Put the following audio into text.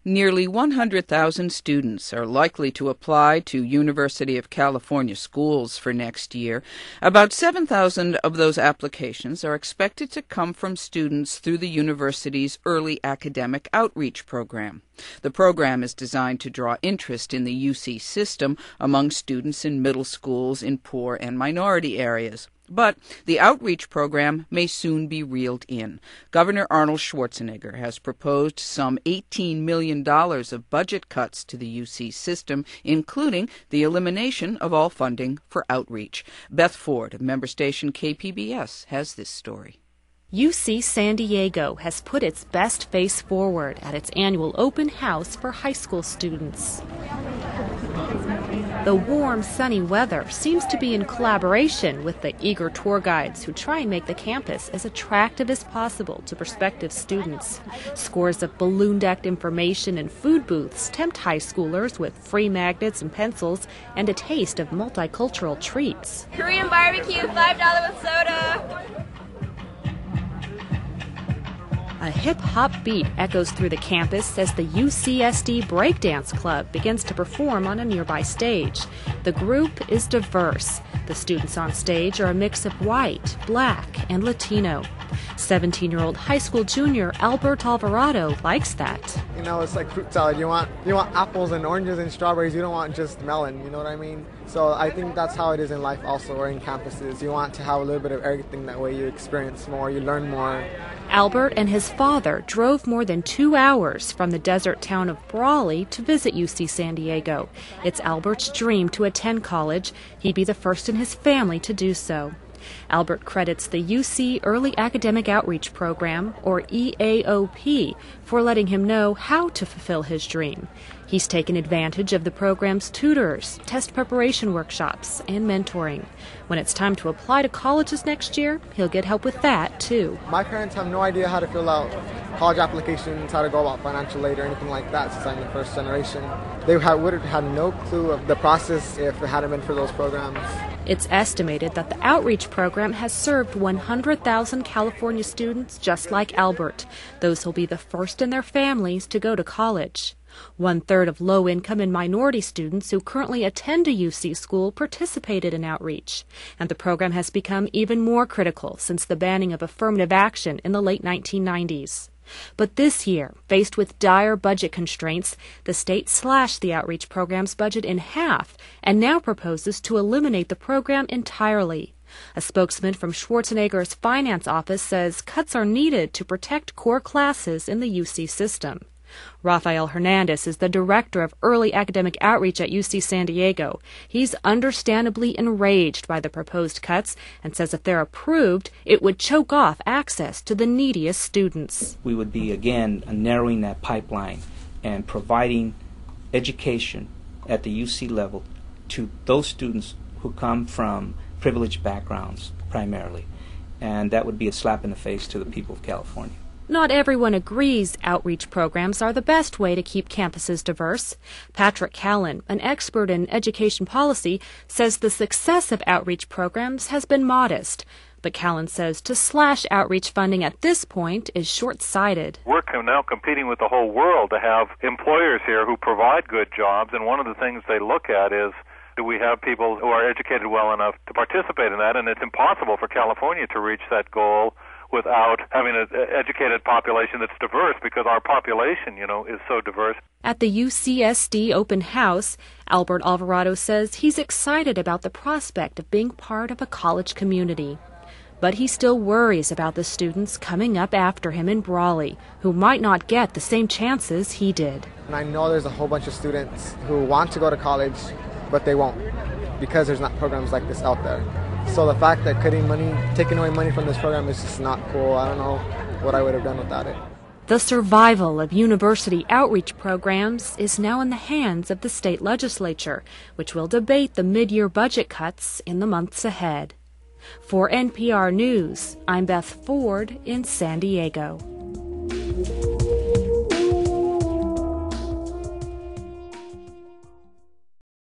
Nearly 100,000 students are likely to apply to University of California schools for next year. About 7,000 of those applications are expected to come from students through the university's Early Academic Outreach program. The program is designed to draw interest in the UC system among students in middle schools in poor and minority areas. But the outreach program may soon be reeled in. Governor Arnold Schwarzenegger has proposed some $18 million of budget cuts to the UC system, including the elimination of all funding for outreach. Beth Ford of member station KPBS has this story. UC San Diego has put its best face forward at its annual open house for high school students. The warm, sunny weather seems to be in collaboration with the eager tour guides who try and make the campus as attractive as possible to prospective students. Scores of balloon-decked information and food booths tempt high schoolers with free magnets and pencils and a taste of multicultural treats. Korean barbecue, $5 with soda. A hip-hop beat echoes through the campus as the UCSD Breakdance Club begins to perform on a nearby stage. The group is diverse. The students on stage are a mix of white, black, and Latino. 17-year-old high school junior Albert Alvarado likes that. You know, it's like fruit salad. You want apples and oranges and strawberries. You don't want just melon, you know what I mean? So I think that's how it is in life also, or in campuses. You want to have a little bit of everything. That way you experience more, you learn more. Albert and his father drove more than 2 hours from the desert town of Brawley to visit UC San Diego. It's Albert's dream to attend college. He'd be the first in his family to do so. Albert credits the UC Early Academic Outreach Program, or EAOP, for letting him know how to fulfill his dream. He's taken advantage of the program's tutors, test preparation workshops, and mentoring. When it's time to apply to colleges next year, he'll get help with that, too. My parents have no idea how to fill out college applications, how to go about financial aid or anything like that, since I'm the first generation. They would have had no clue of the process if it hadn't been for those programs. It's estimated that the outreach program has served 100,000 California students just like Albert. Those will be the first in their families to go to college. 1/3 of low-income and minority students who currently attend a UC school participated in outreach, and the program has become even more critical since the banning of affirmative action in the late 1990s. But this year, faced with dire budget constraints, the state slashed the outreach program's budget in half and now proposes to eliminate the program entirely. A spokesman from Schwarzenegger's finance office says cuts are needed to protect core classes in the UC system. Rafael Hernandez is the director of early academic outreach at UC San Diego. He's understandably enraged by the proposed cuts and says if they're approved, it would choke off access to the neediest students. We would be, again, narrowing that pipeline and providing education at the UC level to those students who come from privileged backgrounds primarily. And that would be a slap in the face to the people of California. Not everyone agrees outreach programs are the best way to keep campuses diverse. Patrick Callan, an expert in education policy, says the success of outreach programs has been modest. But Callan says to slash outreach funding at this point is short-sighted. We're now competing with the whole world to have employers here who provide good jobs, and one of the things they look at is, do we have people who are educated well enough to participate in that? And it's impossible for California to reach that goal without having an educated population that's diverse, because our population, is so diverse. At the UCSD open house, Albert Alvarado says he's excited about the prospect of being part of a college community. But he still worries about the students coming up after him in Brawley, who might not get the same chances he did. And I know there's a whole bunch of students who want to go to college, but they won't, because there's not programs like this out there. So the fact that taking away money from this program is just not cool. I don't know what I would have done without it. The survival of university outreach programs is now in the hands of the state legislature, which will debate the mid-year budget cuts in the months ahead. For NPR News, I'm Beth Ford in San Diego.